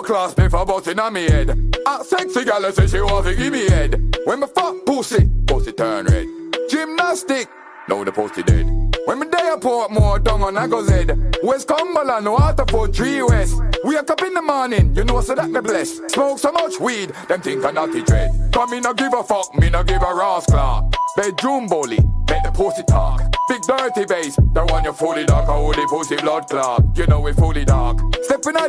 class, me for bustin' on me head. A sexy gal say she want to give me head. When me fuck pussy, pussy turn red. Gymnastic, now the pussy dead. When me day a Portmore, down on Agos head. West Cumberland, Waterford, 3 West. Wake up in the morning, you know so that me blessed. Smoke so much weed, them think I naughty dread. Come me no give a fuck, me no give a rascal. Bedroom bully, make the pussy talk. Big dirty bass, the one you fully dark, how the pussy blood clot. You know we fully dark. Stepping out